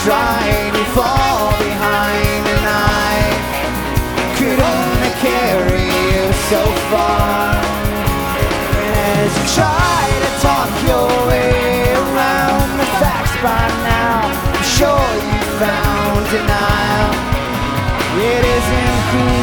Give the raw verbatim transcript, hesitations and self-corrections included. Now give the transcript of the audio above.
trying, you fall behind, and I could only carry you so far. And as you try to talk your way around the facts by now, I'm sure you found denial. It isn't who